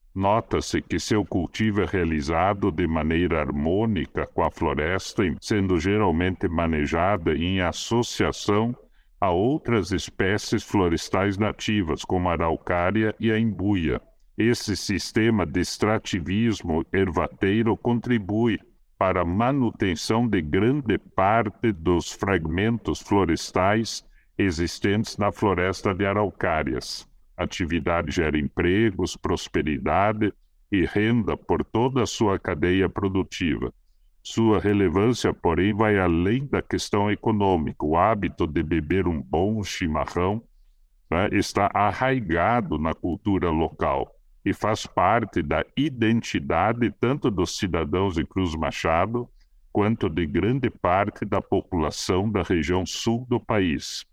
Nota-se que seu cultivo é realizado de maneira harmônica com a floresta, sendo geralmente manejada em associação a outras espécies florestais nativas, como a araucária e a embuia. Esse sistema de extrativismo ervateiro contribui para a manutenção de grande parte dos fragmentos florestais existentes na floresta de araucárias. A atividade gera empregos, prosperidade e renda por toda a sua cadeia produtiva. Sua relevância, porém, vai além da questão econômica. O hábito de beber um bom chimarrão, né, está arraigado na cultura local e faz parte da identidade tanto dos cidadãos de Cruz Machado quanto de grande parte da população da região sul do país.